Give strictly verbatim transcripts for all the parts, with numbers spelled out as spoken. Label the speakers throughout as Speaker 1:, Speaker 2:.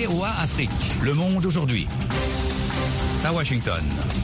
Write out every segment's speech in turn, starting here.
Speaker 1: V O A Afrique, Le Monde aujourd'hui. À Washington.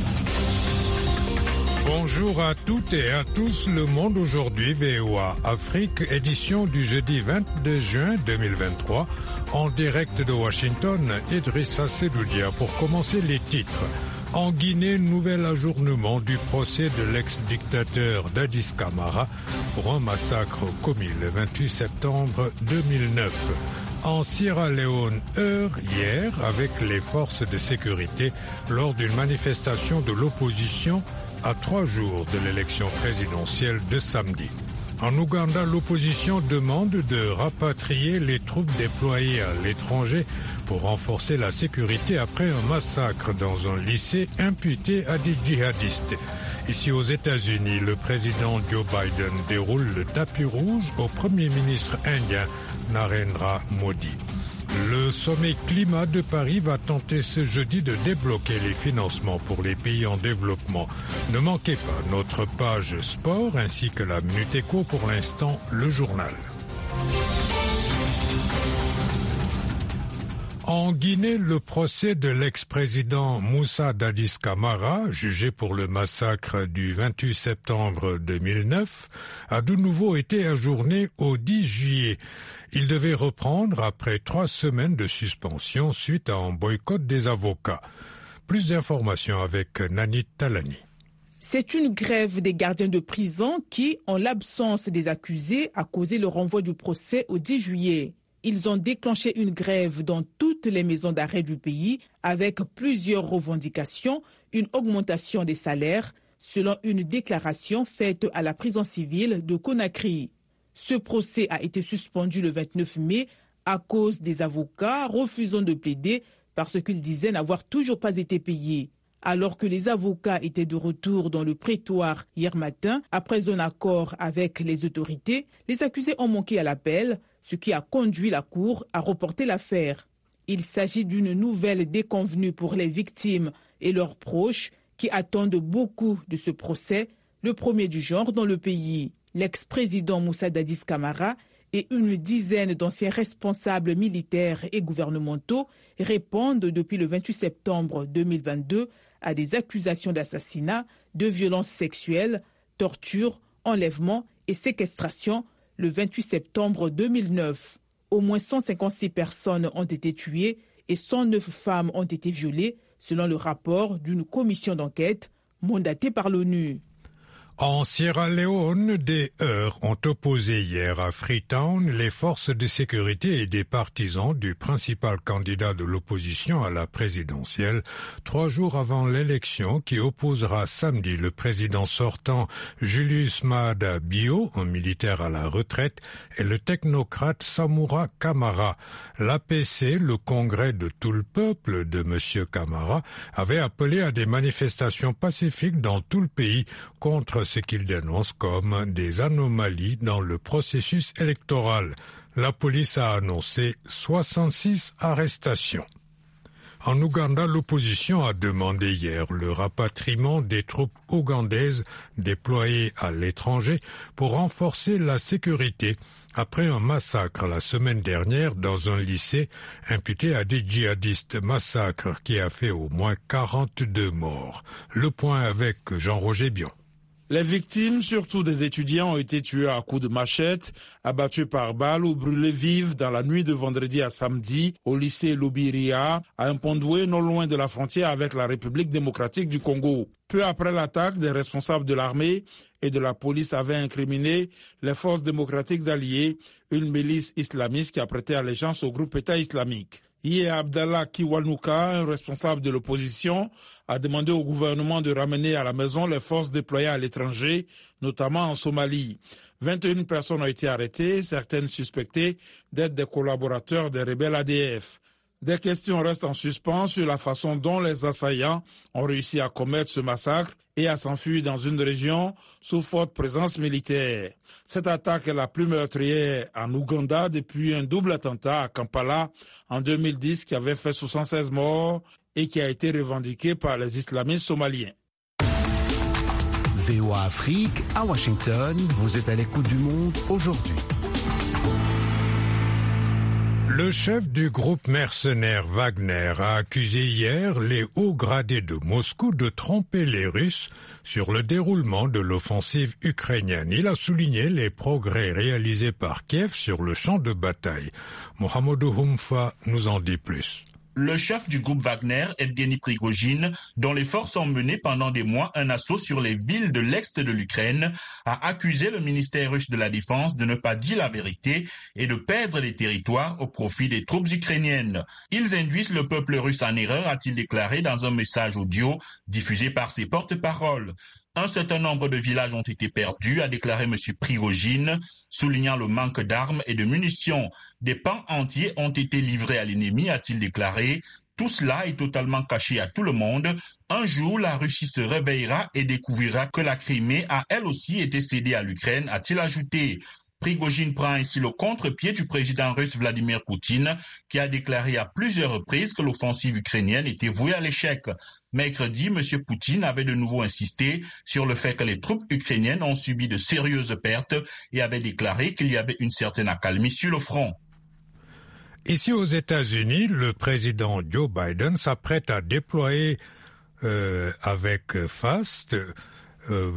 Speaker 2: Bonjour à toutes et à tous, Le Monde aujourd'hui, V O A Afrique, édition du jeudi vingt-deux juin deux mille vingt-trois. En direct de Washington, Idrissa Sedoudia pour commencer les titres. En Guinée, nouvel ajournement du procès de l'ex-dictateur Dadis Camara pour un massacre commis le vingt-huit septembre deux mille neuf. En Sierra Leone, heure hier avec les forces de sécurité lors d'une manifestation de l'opposition à trois jours de l'élection présidentielle de samedi. En Ouganda, l'opposition demande de rapatrier les troupes déployées à l'étranger pour renforcer la sécurité après un massacre dans un lycée imputé à des djihadistes. Ici aux États-Unis, le président Joe Biden déroule le tapis rouge au premier ministre indien Narendra Modi. Le sommet climat de Paris va tenter ce jeudi de débloquer les financements pour les pays en développement. Ne manquez pas notre page sport ainsi que la Minute Éco, pour l'instant le journal. En Guinée, le procès de l'ex-président Moussa Dadis Camara, jugé pour le massacre du vingt-huit septembre deux mille neuf, a de nouveau été ajourné au dix juillet. Il devait reprendre après trois semaines de suspension suite à un boycott des avocats. Plus d'informations avec Nanit Talani.
Speaker 3: C'est une grève des gardiens de prison qui, en l'absence des accusés, a causé le renvoi du procès au dix juillet. Ils ont déclenché une grève dans toutes les maisons d'arrêt du pays avec plusieurs revendications, une augmentation des salaires, selon une déclaration faite à la prison civile de Conakry. Ce procès a été suspendu le vingt-neuf mai à cause des avocats refusant de plaider parce qu'ils disaient n'avoir toujours pas été payés. Alors que les avocats étaient de retour dans le prétoire hier matin, après un accord avec les autorités, les accusés ont manqué à l'appel, ce qui a conduit la Cour à reporter l'affaire. Il s'agit d'une nouvelle déconvenue pour les victimes et leurs proches qui attendent beaucoup de ce procès, le premier du genre dans le pays. L'ex-président Moussa Dadis Camara et une dizaine d'anciens responsables militaires et gouvernementaux répondent depuis le vingt-huit septembre deux mille vingt-deux à des accusations d'assassinat, de violences sexuelles, torture, enlèvement et séquestration le vingt-huit septembre deux mille neuf. Au moins cent cinquante-six personnes ont été tuées et cent neuf femmes ont été violées, selon le rapport d'une commission d'enquête mandatée par l'ONU.
Speaker 2: En Sierra Leone, des heurts ont opposé hier à Freetown les forces de sécurité et des partisans du principal candidat de l'opposition à la présidentielle, trois jours avant l'élection qui opposera samedi le président sortant Julius Maada Bio, un militaire à la retraite, et le technocrate Samura Camara. L'A P C, le congrès de tout le peuple de M. Camara, avait appelé à des manifestations pacifiques dans tout le pays contre ce qu'il dénonce comme des anomalies dans le processus électoral. La police a annoncé soixante-six arrestations. En Ouganda, l'opposition a demandé hier le rapatriement des troupes ougandaises déployées à l'étranger pour renforcer la sécurité après un massacre la semaine dernière dans un lycée imputé à des djihadistes, massacre qui a fait au moins quarante-deux morts. Le point avec Jean-Roger Bion.
Speaker 4: Les victimes, surtout des étudiants, ont été tués à coups de machette, abattus par balles ou brûlés vifs dans la nuit de vendredi à samedi au lycée Lobiria, à un Mpondoué non loin de la frontière avec la République démocratique du Congo. Peu après l'attaque, des responsables de l'armée et de la police avaient incriminé les forces démocratiques alliées, une milice islamiste qui a prêté allégeance au groupe État islamique. Hier, Abdallah Kiwanuka, un responsable de l'opposition, a demandé au gouvernement de ramener à la maison les forces déployées à l'étranger, notamment en Somalie. vingt et une personnes ont été arrêtées, certaines suspectées d'être des collaborateurs des rebelles A D F. Des questions restent en suspens sur la façon dont les assaillants ont réussi à commettre ce massacre et à s'enfuir dans une région sous forte présence militaire. Cette attaque est la plus meurtrière en Ouganda depuis un double attentat à Kampala en deux mille dix qui avait fait soixante-seize morts et qui a été revendiqué par les islamistes somaliens.
Speaker 5: V O A Afrique, à Washington, vous êtes à l'écoute du Monde aujourd'hui.
Speaker 2: Le chef du groupe mercenaire Wagner a accusé hier les hauts gradés de Moscou de tromper les Russes sur le déroulement de l'offensive ukrainienne. Il a souligné les progrès réalisés par Kiev sur le champ de bataille. Mohamedou Houmfa nous en dit plus.
Speaker 5: Le chef du groupe Wagner, Evgeny Prigojine, dont les forces ont mené pendant des mois un assaut sur les villes de l'Est de l'Ukraine, a accusé le ministère russe de la Défense de ne pas dire la vérité et de perdre des territoires au profit des troupes ukrainiennes. Ils induisent le peuple russe en erreur, a-t-il déclaré dans un message audio diffusé par ses porte-paroles. Un certain nombre de villages ont été perdus, a déclaré M. Prigojine, soulignant le manque d'armes et de munitions. Des pans entiers ont été livrés à l'ennemi, a-t-il déclaré. Tout cela est totalement caché à tout le monde. Un jour, la Russie se réveillera et découvrira que la Crimée a elle aussi été cédée à l'Ukraine, a-t-il ajouté. Prigojine prend ainsi le contre-pied du président russe Vladimir Poutine, qui a déclaré à plusieurs reprises que l'offensive ukrainienne était vouée à l'échec. Mercredi, M. Poutine avait de nouveau insisté sur le fait que les troupes ukrainiennes ont subi de sérieuses pertes et avait déclaré qu'il y avait une certaine accalmie sur le front.
Speaker 2: Ici aux États-Unis, le président Joe Biden s'apprête à déployer euh, avec FAST euh,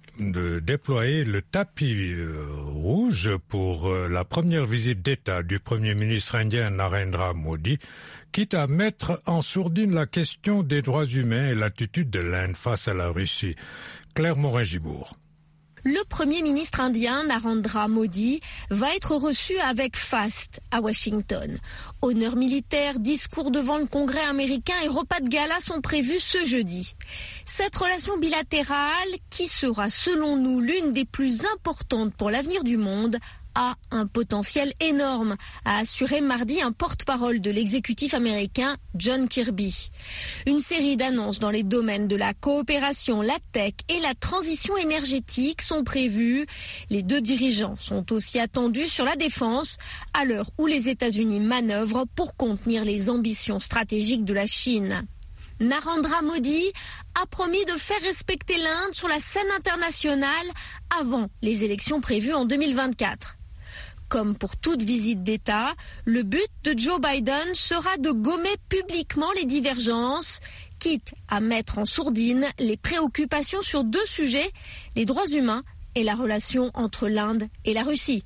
Speaker 2: de déployer le tapis euh, rouge pour euh, la première visite d'État du Premier ministre indien Narendra Modi, quitte à mettre en sourdine la question des droits humains et l'attitude de l'Inde face à la Russie. Claire Morin-Gibourg.
Speaker 6: Le Premier ministre indien Narendra Modi va être reçu avec faste à Washington. Honneur militaire, discours devant le Congrès américain et repas de gala sont prévus ce jeudi. Cette relation bilatérale, qui sera selon nous l'une des plus importantes pour l'avenir du monde, a un potentiel énorme, a assuré mardi un porte-parole de l'exécutif américain John Kirby. Une série d'annonces dans les domaines de la coopération, la tech et la transition énergétique sont prévues. Les deux dirigeants sont aussi attendus sur la défense, à l'heure où les États-Unis manœuvrent pour contenir les ambitions stratégiques de la Chine. Narendra Modi a promis de faire respecter l'Inde sur la scène internationale avant les élections prévues en deux mille vingt-quatre. Comme pour toute visite d'État, le but de Joe Biden sera de gommer publiquement les divergences, quitte à mettre en sourdine les préoccupations sur deux sujets, les droits humains et la relation entre l'Inde et la Russie.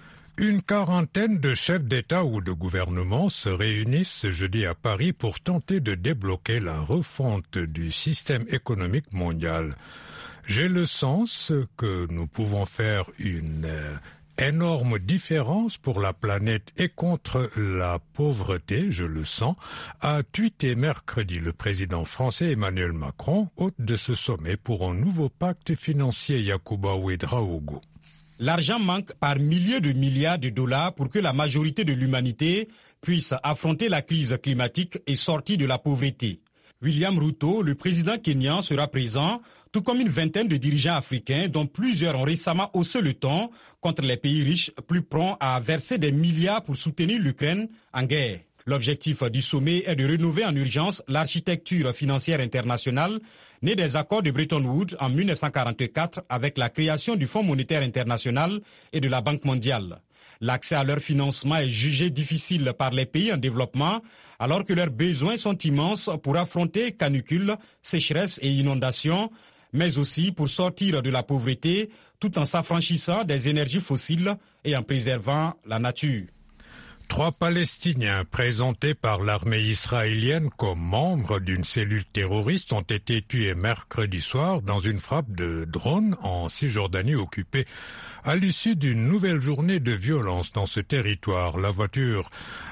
Speaker 2: Une quarantaine de chefs d'État ou de gouvernement se réunissent ce jeudi à Paris pour tenter de débloquer la refonte du système économique mondial. J'ai le sens que nous pouvons faire une euh, énorme différence pour la planète et contre la pauvreté, je le sens, a tweeté mercredi le président français Emmanuel Macron, hôte de ce sommet pour un nouveau pacte financier Yacouba Ouedraogo.
Speaker 7: L'argent manque par milliers de milliards de dollars pour que la majorité de l'humanité puisse affronter la crise climatique et sortir de la pauvreté. William Ruto, le président kényan, sera présent, tout comme une vingtaine de dirigeants africains dont plusieurs ont récemment haussé le ton contre les pays riches plus prompts à verser des milliards pour soutenir l'Ukraine en guerre. L'objectif du sommet est de rénover en urgence l'architecture financière internationale née des accords de Bretton Woods en mille neuf cent quarante-quatre avec la création du Fonds monétaire international et de la Banque mondiale. L'accès à leur financement est jugé difficile par les pays en développement alors que leurs besoins sont immenses pour affronter canicules, sécheresse et inondations, mais aussi pour sortir de la pauvreté tout en s'affranchissant des énergies fossiles et en préservant la nature.
Speaker 2: Trois Palestiniens présentés par l'armée israélienne comme membres d'une cellule terroriste ont été tués mercredi soir dans une frappe de drone en Cisjordanie occupée à l'issue d'une nouvelle journée de violence dans ce territoire. La voiture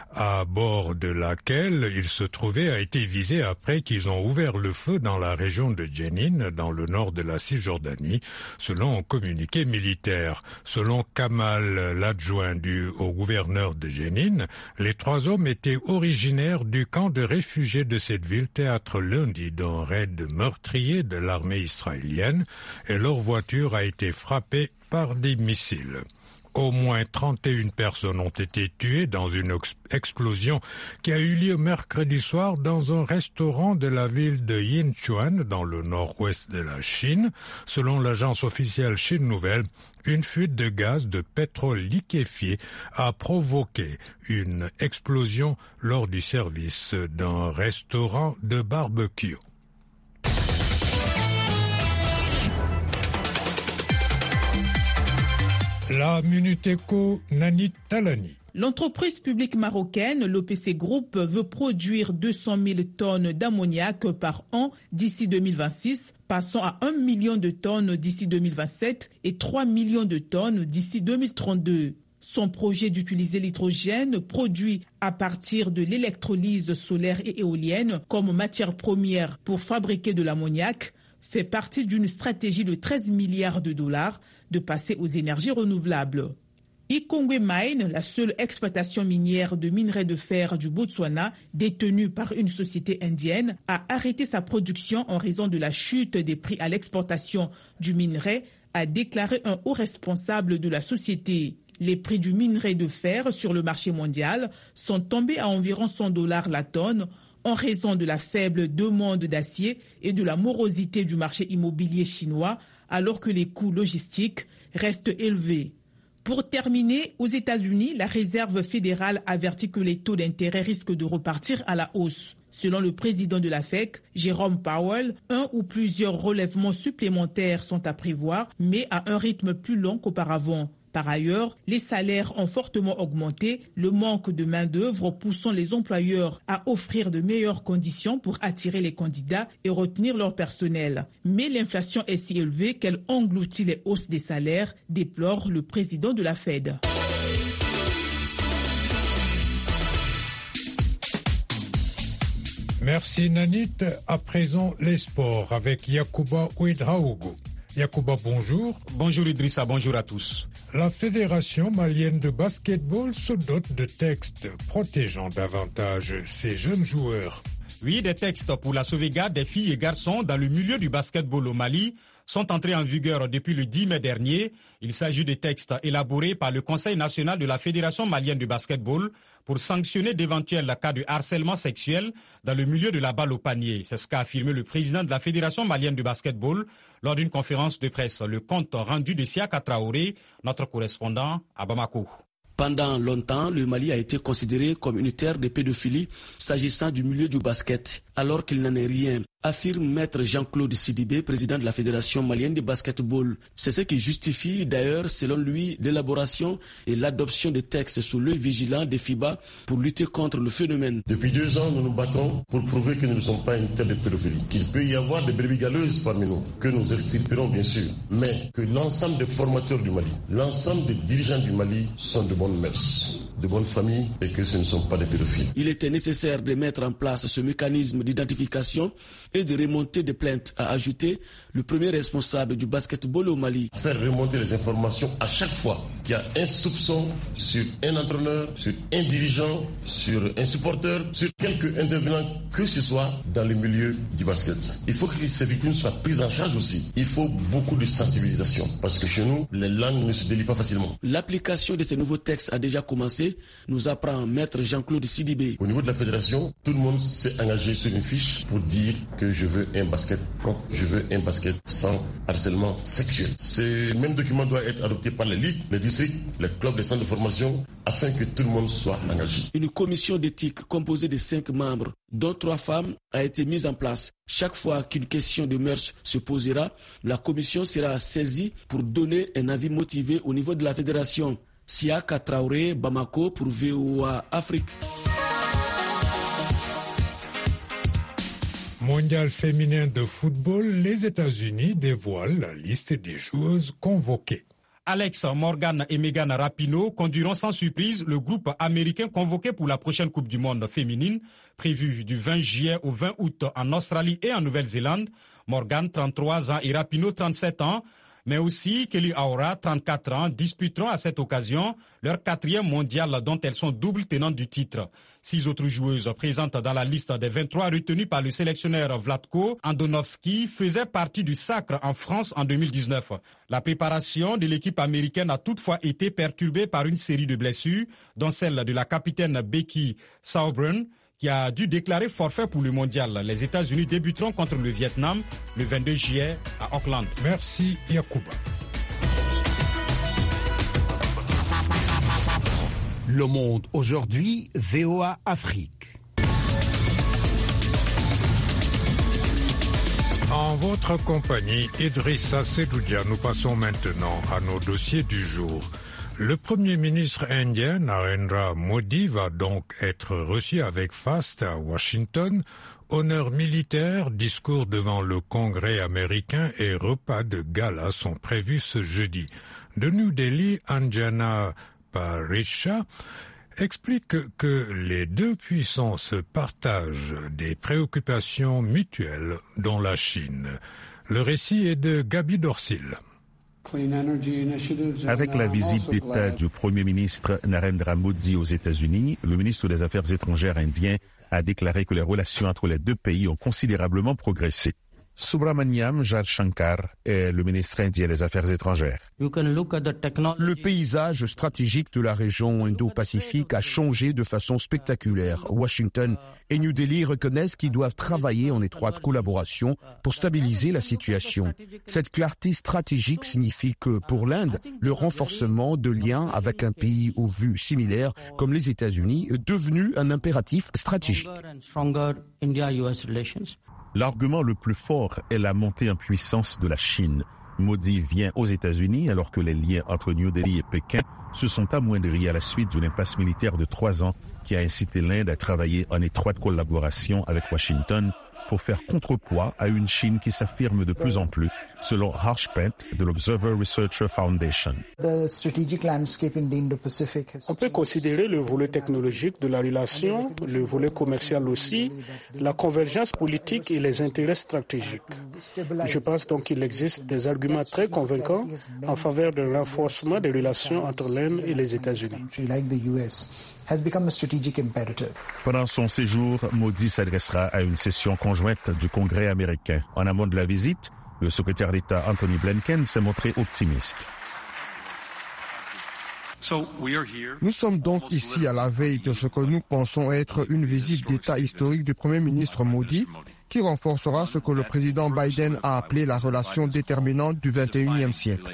Speaker 2: à bord de laquelle ils se trouvaient a été visée après qu'ils ont ouvert le feu dans la région de Jenin, dans le nord de la Cisjordanie, selon un communiqué militaire. Selon Kamal, l'adjoint du au gouverneur de Jenin, les trois hommes étaient originaires du camp de réfugiés de cette ville, théâtre lundi d'un raid meurtrier de l'armée israélienne, et leur voiture a été frappée par des missiles. Au moins trente et une personnes ont été tuées dans une ex- explosion qui a eu lieu mercredi soir dans un restaurant de la ville de Yinchuan, dans le nord-ouest de la Chine. Selon l'agence officielle Chine Nouvelle, une fuite de gaz de pétrole liquéfié a provoqué une explosion lors du service d'un restaurant de barbecue. La Minute Éco, Nani Talani.
Speaker 3: L'entreprise publique marocaine, l'O P C Group, veut produire deux cent mille tonnes d'ammoniac par an d'ici deux mille vingt-six, passant à un million de tonnes d'ici deux mille vingt-sept et trois millions de tonnes d'ici deux mille trente-deux. Son projet d'utiliser l'hydrogène produit à partir de l'électrolyse solaire et éolienne comme matière première pour fabriquer de l'ammoniac fait partie d'une stratégie de treize milliards de dollars de passer aux énergies renouvelables. Ikongwe Mine, la seule exploitation minière de minerai de fer du Botswana, détenue par une société indienne, a arrêté sa production en raison de la chute des prix à l'exportation du minerai, a déclaré un haut responsable de la société. Les prix du minerai de fer sur le marché mondial sont tombés à environ cent dollars la tonne en raison de la faible demande d'acier et de la morosité du marché immobilier chinois, alors que les coûts logistiques restent élevés. Pour terminer, aux États-Unis, la Réserve fédérale avertit que les taux d'intérêt risquent de repartir à la hausse. Selon le président de la F E C, Jérôme Powell, un ou plusieurs relèvements supplémentaires sont à prévoir, mais à un rythme plus long qu'auparavant. Par ailleurs, les salaires ont fortement augmenté, le manque de main-d'œuvre poussant les employeurs à offrir de meilleures conditions pour attirer les candidats et retenir leur personnel. Mais l'inflation est si élevée qu'elle engloutit les hausses des salaires, déplore le président de la Fed.
Speaker 2: Merci Nanit. À présent, les sports avec Yacouba Ouedraogo. Yacouba, bonjour.
Speaker 7: Bonjour Idrissa, bonjour à tous.
Speaker 2: La Fédération malienne de basketball se dote de textes protégeant davantage ses jeunes joueurs.
Speaker 7: Oui, des textes pour la sauvegarde des filles et garçons dans le milieu du basketball au Mali sont entrés en vigueur depuis le dix mai dernier. Il s'agit de textes élaborés par le Conseil national de la Fédération malienne de basketball pour sanctionner d'éventuels cas de harcèlement sexuel dans le milieu de la balle au panier. C'est ce qu'a affirmé le président de la Fédération malienne de basketball lors d'une conférence de presse. Le compte rendu de Siaka Traoré, notre correspondant à Bamako.
Speaker 8: Pendant longtemps, le Mali a été considéré comme une terre de pédophilie s'agissant du milieu du basket, alors qu'il n'en est rien, affirme maître Jean-Claude Sidibé, président de la Fédération malienne de basketball. C'est ce qui justifie d'ailleurs, selon lui, l'élaboration et l'adoption de textes sous l'œil vigilant des FIBA pour lutter contre le phénomène.
Speaker 9: Depuis deux ans, nous nous battons pour prouver que nous ne sommes pas une terre de pédophilie, qu'il peut y avoir des brebis galeuses parmi nous, que nous extirperons bien sûr, mais que l'ensemble des formateurs du Mali, l'ensemble des dirigeants du Mali sont de bonnes mœurs, de bonnes familles et que ce ne sont pas des pédophiles.
Speaker 8: Il était nécessaire de mettre en place ce mécanisme d'identification et de remonter des plaintes, a ajouté le premier responsable du basketball au Mali.
Speaker 9: Faire remonter les informations à chaque fois qu'il y a un soupçon sur un entraîneur, sur un dirigeant, sur un supporter, sur quelque intervenant que ce soit dans le milieu du basket. Il faut que ces victimes soient prises en charge aussi. Il faut beaucoup de sensibilisation parce que chez nous, les langues ne se délient pas facilement.
Speaker 8: L'application de ces nouveaux textes a déjà commencé, nous apprend maître Jean-Claude Sidibé.
Speaker 9: Au niveau de la fédération, tout le monde s'est engagé sur une fiche pour dire que je veux un basket propre, je veux un basket sans harcèlement sexuel. Ce même document doit être adopté par les ligues, les districts, les clubs, les centres de formation, afin que tout le monde soit engagé.
Speaker 8: Une commission d'éthique composée de cinq membres, dont trois femmes, a été mise en place. Chaque fois qu'une question de mœurs se posera, la commission sera saisie pour donner un avis motivé au niveau de la fédération. Siaka Traoré, Bamako pour V O A Afrique.
Speaker 2: Mondial féminin de football, les États-Unis dévoilent la liste des joueuses convoquées.
Speaker 7: Alex Morgan et Megan Rapinoe conduiront sans surprise le groupe américain convoqué pour la prochaine Coupe du Monde féminine, prévue du vingt juillet au vingt août en Australie et en Nouvelle-Zélande. Morgan, trente-trois ans, et Rapinoe, trente-sept ans, mais aussi Kelly Aura, trente-quatre ans, disputeront à cette occasion leur quatrième mondial dont elles sont double tenantes du titre. Six autres joueuses présentes dans la liste des vingt-trois retenues par le sélectionneur Vlatko Andonovski faisaient partie du sacre en France en deux mille dix-neuf. La préparation de l'équipe américaine a toutefois été perturbée par une série de blessures, dont celle de la capitaine Becky Sauerbrunn, qui a dû déclarer forfait pour le mondial. Les États-Unis débuteront contre le Vietnam le vingt-deux juillet à Auckland.
Speaker 2: Merci Yacouba.
Speaker 1: Le Monde aujourd'hui, V O A Afrique.
Speaker 2: En votre compagnie, Idrissa Sedoudia, nous passons maintenant à nos dossiers du jour. Le Premier ministre indien Narendra Modi va donc être reçu avec faste à Washington. Honneurs militaires, discours devant le Congrès américain et repas de gala sont prévus ce jeudi. De New Delhi, Anjana Parisha explique que les deux puissances partagent des préoccupations mutuelles, dont la Chine. Le récit est de Gabi Dorsil.
Speaker 10: Avec la visite d'État du Premier ministre Narendra Modi aux États-Unis, le ministre des Affaires étrangères indien a déclaré que les relations entre les deux pays ont considérablement progressé. Subramaniam Jaishankar est le ministre indien des Affaires étrangères.
Speaker 11: Le paysage stratégique de la région Indo-Pacifique a changé de façon spectaculaire. Washington et New Delhi reconnaissent qu'ils doivent travailler en étroite collaboration pour stabiliser la situation. Cette clarté stratégique signifie que pour l'Inde, le renforcement de liens avec un pays aux vues similaires comme les États-Unis est devenu un impératif stratégique.
Speaker 10: L'argument le plus fort est la montée en puissance de la Chine. Modi vient aux États-Unis alors que les liens entre New Delhi et Pékin se sont amoindris à la suite d'une impasse militaire de trois ans qui a incité l'Inde à travailler en étroite collaboration avec Washington pour faire contrepoids à une Chine qui s'affirme de plus en plus, selon Harsh Pant de l'Observer Research Foundation.
Speaker 12: On peut considérer le volet technologique de la relation, le volet commercial aussi, la convergence politique et les intérêts stratégiques. Je pense donc qu'il existe des arguments très convaincants en faveur d'un renforcement des relations entre l'Inde et les États-Unis.
Speaker 10: Pendant son séjour, Modi s'adressera à une session conjointe du Congrès américain. En amont de la visite, le secrétaire d'État Anthony Blinken s'est montré optimiste.
Speaker 11: Nous sommes donc ici à la veille de ce que nous pensons être une visite d'État historique du Premier ministre Modi, qui renforcera ce que le président Biden a appelé la relation déterminante du vingt et unième siècle.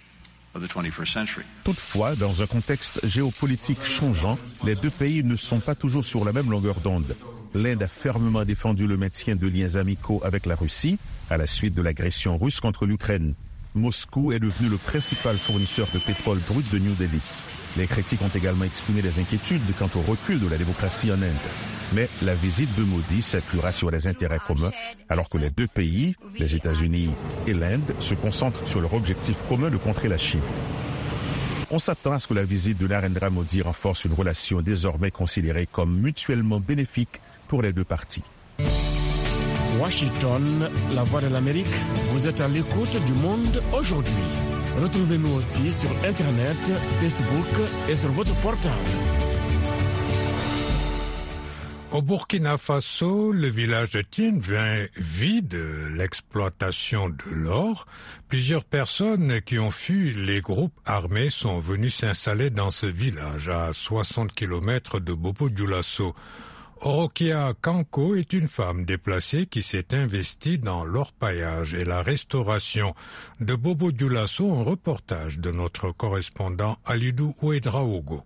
Speaker 10: Toutefois, dans un contexte géopolitique changeant, les deux pays ne sont pas toujours sur la même longueur d'onde. L'Inde a fermement défendu le maintien de liens amicaux avec la Russie à la suite de l'agression russe contre l'Ukraine. Moscou est devenu le principal fournisseur de pétrole brut de New Delhi. Les critiques ont également exprimé des inquiétudes quant au recul de la démocratie en Inde. Mais la visite de Modi s'appuiera sur les intérêts communs, alors que les deux pays, les États-Unis et l'Inde, se concentrent sur leur objectif commun de contrer la Chine. On s'attend à ce que la visite de Narendra Modi renforce une relation désormais considérée comme mutuellement bénéfique pour les deux parties.
Speaker 11: Washington, la voix de l'Amérique, vous êtes à l'écoute du Monde aujourd'hui. Retrouvez-nous aussi sur Internet, Facebook et sur votre portable.
Speaker 2: Au Burkina Faso, le village de Tinvin vit de l'exploitation de l'or. Plusieurs personnes qui ont fui les groupes armés sont venues s'installer dans ce village à soixante kilomètres de Bobo-Dioulasso. Orokia Kanko est une femme déplacée qui s'est investie dans l'orpaillage et la restauration. De Bobo-Dioulasso, un reportage de notre correspondant Alidou Ouedraogo.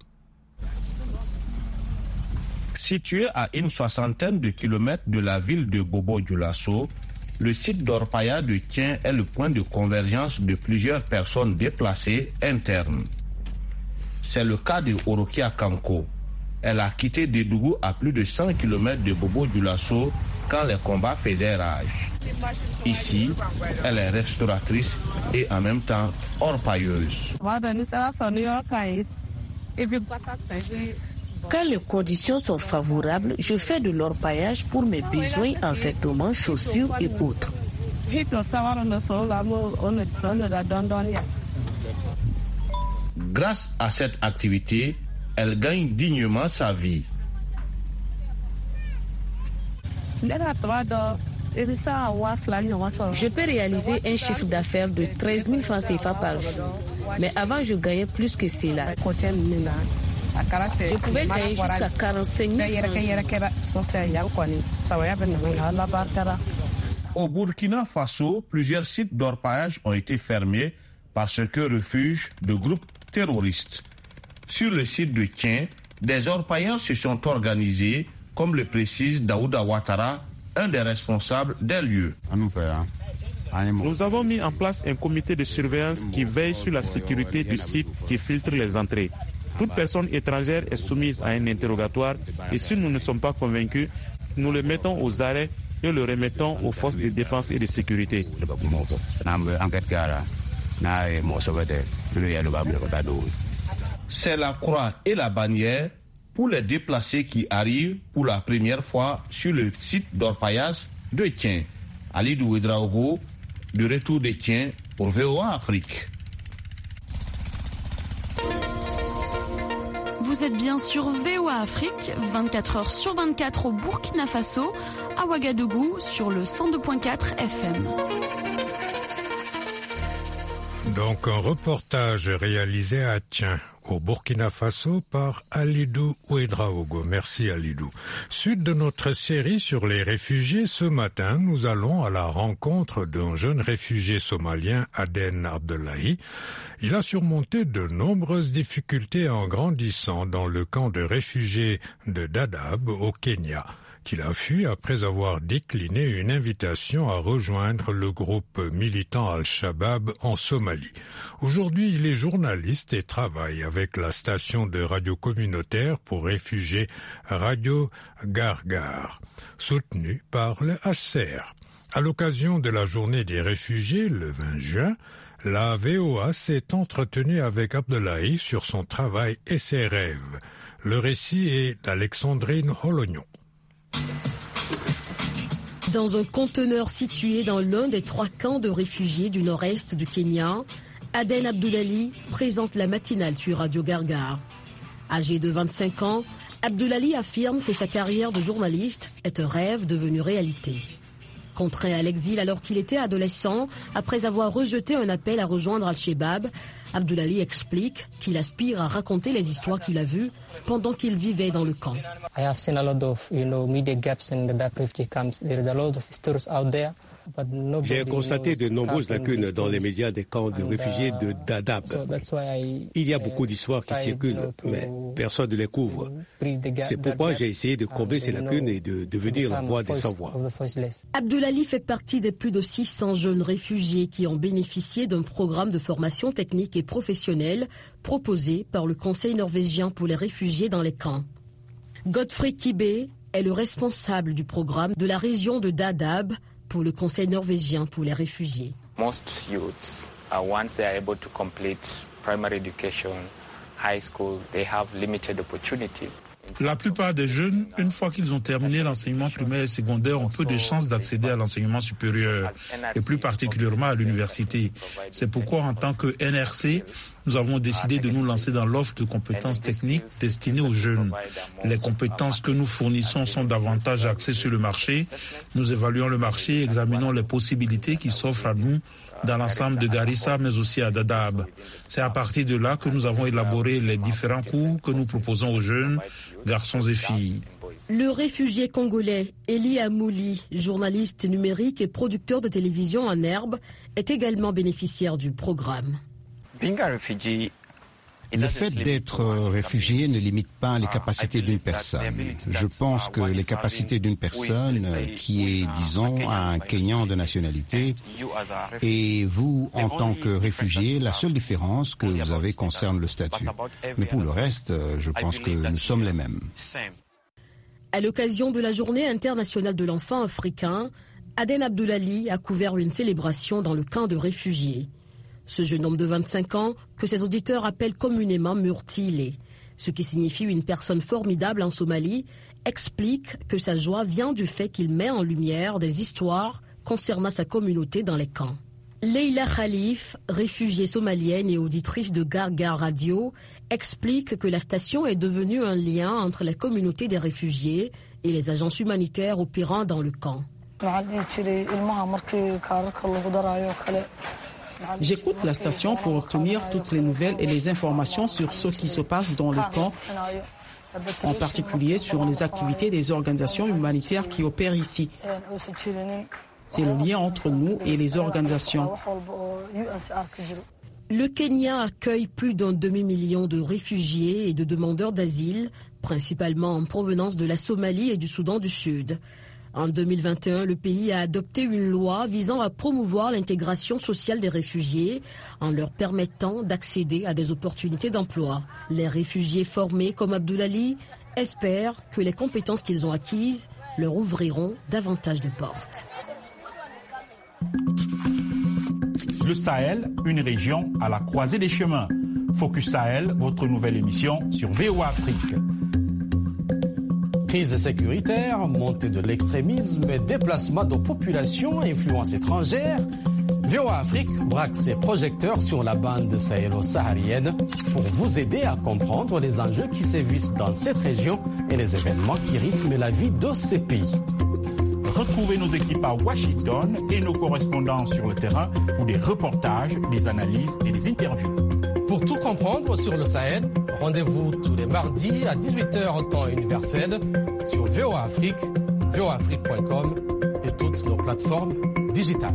Speaker 13: Situé à une soixantaine de kilomètres de la ville de Bobo-Dioulasso, le site d'orpaillage de Tien est le point de convergence de plusieurs personnes déplacées internes. C'est le cas de Orokia Kanko. Elle a quitté Dédougou à plus de cent kilomètres de Bobo-Dioulasso quand les combats faisaient rage. Ici, elle est restauratrice et en même temps orpailleuse.
Speaker 14: Quand les conditions sont favorables, je fais de l'orpaillage pour mes besoins en vêtements, chaussures et autres.
Speaker 13: Grâce à cette activité, elle gagne dignement sa vie.
Speaker 14: Je peux réaliser un chiffre d'affaires de treize mille francs C F A par jour. Mais avant, je gagnais plus que cela. Je pouvais gagner jusqu'à quarante-cinq mille francs.
Speaker 13: Au Burkina Faso, plusieurs sites d'orpaillage ont été fermés parce que refuge de groupes terroristes. Sur le site de Tien, des orpailleurs se sont organisés, comme le précise Daouda Ouattara, un des responsables des lieux.
Speaker 15: Nous avons mis en place un comité de surveillance qui veille sur la sécurité du site, qui filtre les entrées. Toute personne étrangère est soumise à un interrogatoire et si nous ne sommes pas convaincus, nous le mettons aux arrêts et le remettons aux forces de défense et de sécurité.
Speaker 13: C'est la croix et la bannière pour les déplacés qui arrivent pour la première fois sur le site d'orpaillage de Tien. Alidou Ouedraogo, de retour de Tien pour V O A Afrique.
Speaker 16: Vous êtes bien sur V O A Afrique, vingt-quatre heures sur vingt-quatre au Burkina Faso, à Ouagadougou sur le cent deux virgule quatre F M.
Speaker 2: Donc un reportage réalisé à Tien, au Burkina Faso, par Alidou Ouedraogo. Merci Alidou. Suite de notre série sur les réfugiés, ce matin, nous allons à la rencontre d'un jeune réfugié somalien, Aden Abdullahi. Il a surmonté de nombreuses difficultés en grandissant dans le camp de réfugiés de Dadaab au Kenya, qu'il a fui après avoir décliné une invitation à rejoindre le groupe militant Al-Shabaab en Somalie. Aujourd'hui, il est journaliste et travaille avec la station de radio communautaire pour réfugiés Radio Gargar, soutenue par le H C R. À l'occasion de la journée des réfugiés, le vingt juin, la V O A s'est entretenue avec Abdullahi sur son travail et ses rêves. Le récit est d'Alexandrine Holognon.
Speaker 17: Dans un conteneur situé dans l'un des trois camps de réfugiés du nord-est du Kenya, Aden Abdullahi présente la matinale sur Radio Gargar. Âgé de vingt-cinq ans, Abdullahi affirme que sa carrière de journaliste est un rêve devenu réalité. Contraint à l'exil alors qu'il était adolescent, après avoir rejeté un appel à rejoindre Al-Shabaab, Abdullahi explique qu'il aspire à raconter les histoires qu'il a vues pendant qu'il vivait dans le camp.
Speaker 18: I have seen a lot of, you know, media gaps in the Dadaab refugee camps. There is a lot of stories out there.
Speaker 19: J'ai constaté de nombreuses lacunes dans les médias des camps de réfugiés de Dadaab. Il y a beaucoup d'histoires qui circulent, mais personne ne les couvre. C'est pourquoi j'ai essayé de combler ces lacunes et de devenir la voix des sans-voix.
Speaker 17: Abdullahi fait partie des plus de six cents jeunes réfugiés qui ont bénéficié d'un programme de formation technique et professionnelle proposé par le Conseil norvégien pour les réfugiés dans les camps. Godfrey Kibé est le responsable du programme de la région de Dadaab pour le Conseil norvégien pour les réfugiés.
Speaker 20: Most youths, uh, once they are able to complete primary education, high school, they have limited opportunity.
Speaker 4: La plupart des jeunes, une fois qu'ils ont terminé l'enseignement primaire et secondaire, ont peu de chances d'accéder à l'enseignement supérieur, et plus particulièrement à l'université. C'est pourquoi, en tant que N R C, nous avons décidé de nous lancer dans l'offre de compétences techniques destinées aux jeunes. Les compétences que nous fournissons sont davantage axées sur le marché. Nous évaluons le marché et examinons les possibilités qui s'offrent à nous dans l'ensemble de Garissa, mais aussi à Dadaab. C'est à partir de là que nous avons élaboré les différents cours que nous proposons aux jeunes, garçons et filles.
Speaker 17: Le réfugié congolais Eli Amouli, journaliste numérique et producteur de télévision en herbe, est également bénéficiaire du programme.
Speaker 21: Le fait d'être réfugié ne limite pas les capacités d'une personne. Je pense que les capacités d'une personne qui est, disons, un Kenyan de nationalité et vous, en tant que réfugié, la seule différence que vous avez concerne le statut. Mais pour le reste, je pense que nous sommes les mêmes.
Speaker 17: À l'occasion de la Journée internationale de l'enfant africain, Aden Abdullahi a couvert une célébration dans le camp de réfugiés. Ce jeune homme de vingt-cinq ans, que ses auditeurs appellent communément Murtile, ce qui signifie une personne formidable en Somalie, explique que sa joie vient du fait qu'il met en lumière des histoires concernant sa communauté dans les camps. Leila Khalif, réfugiée somalienne et auditrice de Gargar Radio, explique que la station est devenue un lien entre la communauté des réfugiés et les agences humanitaires opérant dans le camp.
Speaker 5: J'écoute la station pour obtenir toutes les nouvelles et les informations sur ce qui se passe dans le camp, en particulier sur les activités des organisations humanitaires qui opèrent ici. C'est le lien entre nous et les organisations.
Speaker 17: Le Kenya accueille plus d'un demi-million de réfugiés et de demandeurs d'asile, principalement en provenance de la Somalie et du Soudan du Sud. En deux mille vingt et un, le pays a adopté une loi visant à promouvoir l'intégration sociale des réfugiés en leur permettant d'accéder à des opportunités d'emploi. Les réfugiés formés comme Abdoulali espèrent que les compétences qu'ils ont acquises leur ouvriront davantage de portes.
Speaker 22: Le Sahel, une région à la croisée des chemins. Focus Sahel, votre nouvelle émission sur V O A Afrique.
Speaker 23: Crise sécuritaire, montée de l'extrémisme et déplacement de populations à influence étrangère. V O A Afrique braque ses projecteurs sur la bande sahélo-saharienne pour vous aider à comprendre les enjeux qui sévissent dans cette région et les événements qui rythment la vie de ces pays.
Speaker 22: Retrouvez nos équipes à Washington et nos correspondants sur le terrain pour des reportages, des analyses et des interviews.
Speaker 23: Pour tout comprendre sur le Sahel, rendez-vous tous les mardis à dix-huit heures temps universel sur V O A Afrique, V O A Afrique point com et toutes nos plateformes digitales.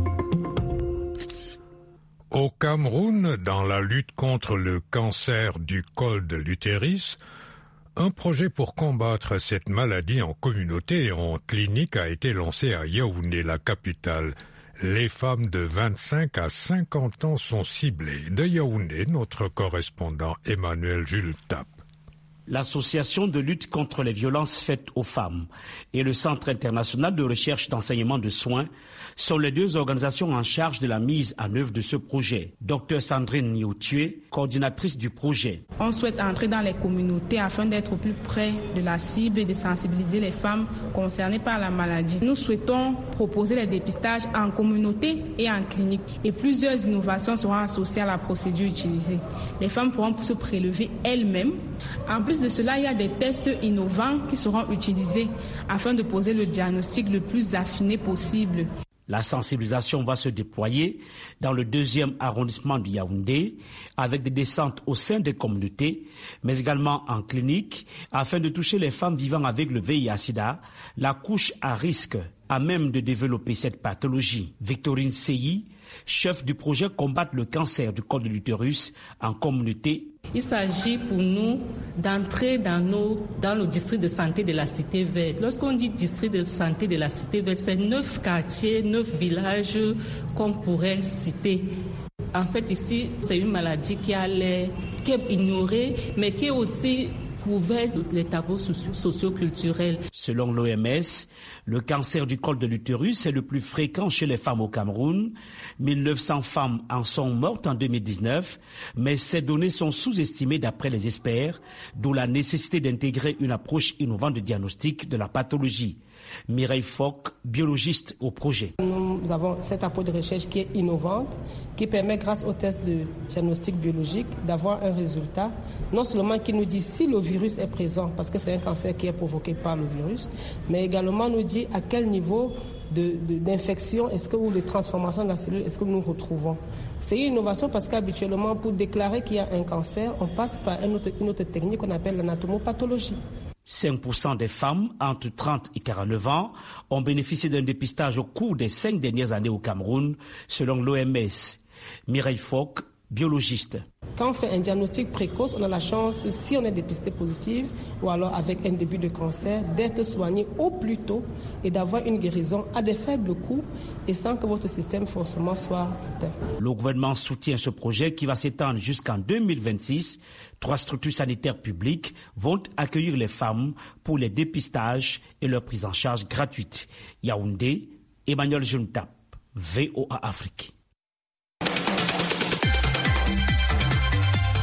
Speaker 2: Au Cameroun, dans la lutte contre le cancer du col de l'utérus, un projet pour combattre cette maladie en communauté et en clinique a été lancé à Yaoundé, la capitale. Les femmes de vingt-cinq à cinquante ans sont ciblées. De Yaoundé, notre correspondant Emmanuel Jules Tap.
Speaker 24: L'Association de lutte contre les violences faites aux femmes et le Centre international de recherche d'enseignement de soins sont les deux organisations en charge de la mise en œuvre de ce projet. Docteur Sandrine Niotue, coordinatrice du projet.
Speaker 25: On souhaite entrer dans les communautés afin d'être au plus près de la cible et de sensibiliser les femmes concernées par la maladie. Nous souhaitons proposer les dépistages en communauté et en clinique. Et plusieurs innovations seront associées à la procédure utilisée. Les femmes pourront se prélever elles-mêmes. En plus de cela, il y a des tests innovants qui seront utilisés afin de poser le diagnostic le plus affiné possible.
Speaker 24: La sensibilisation va se déployer dans le deuxième arrondissement de Yaoundé avec des descentes au sein des communautés, mais également en clinique, afin de toucher les femmes vivant avec le V I H sida, la couche à risque à même de développer cette pathologie. Victorine Seyi, chef du projet Combattre le cancer du col de l'utérus en communauté.
Speaker 26: Il s'agit pour nous d'entrer dans nos, dans nos districts de santé de la Cité Verte. Lorsqu'on dit district de santé de la Cité Verte, c'est neuf quartiers, neuf villages qu'on pourrait citer. En fait, ici, c'est une maladie qui, a l'air, qui est ignorée, mais qui est aussi couverte les tabous socio-culturels.
Speaker 24: Selon l'O M S, le cancer du col de l'utérus est le plus fréquent chez les femmes au Cameroun. mille neuf cents femmes en sont mortes en deux mille dix-neuf, mais ces données sont sous-estimées d'après les experts, d'où la nécessité d'intégrer une approche innovante de diagnostic de la pathologie. Mireille Fock, biologiste au projet.
Speaker 27: Nous avons cette approche de recherche qui est innovante, qui permet grâce au test de diagnostic biologique d'avoir un résultat, non seulement qui nous dit si le virus est présent, parce que c'est un cancer qui est provoqué par le virus, mais également nous dit à quel niveau de, de, d'infection est-ce que, ou de transformation de la cellule est-ce que nous retrouvons. C'est une innovation parce qu'habituellement, pour déclarer qu'il y a un cancer, on passe par une autre, une autre technique qu'on appelle l'anatomopathologie.
Speaker 24: cinq pour cent des femmes entre trente et quarante-neuf ans ont bénéficié d'un dépistage au cours des cinq dernières années au Cameroun, selon l'O M S. Mireille Fock, biologiste.
Speaker 27: Quand on fait un diagnostic précoce, on a la chance, si on est dépisté positif ou alors avec un début de cancer, d'être soigné au plus tôt et d'avoir une guérison à des faibles coûts et sans que votre système forcément soit atteint.
Speaker 24: Le gouvernement soutient ce projet qui va s'étendre jusqu'en deux mille vingt-six. Trois structures sanitaires publiques vont accueillir les femmes pour les dépistages et leur prise en charge gratuite. Yaoundé, Emmanuel Juntap, V O A Afrique.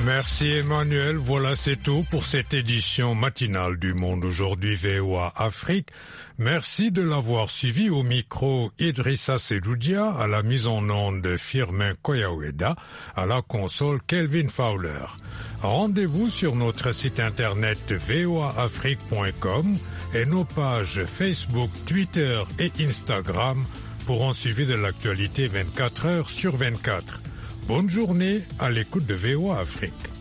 Speaker 2: Merci Emmanuel, voilà c'est tout pour cette édition matinale du Monde aujourd'hui V O A Afrique. Merci de l'avoir suivi au micro Idrissa Sedoudia, à la mise en onde Firmin Koyaweda, à la console Kelvin Fowler. Rendez-vous sur notre site internet v o a afrique point com et nos pages Facebook, Twitter et Instagram pour un suivi de l'actualité vingt-quatre heures sur vingt-quatre. Bonne journée à l'écoute de V O A Afrique.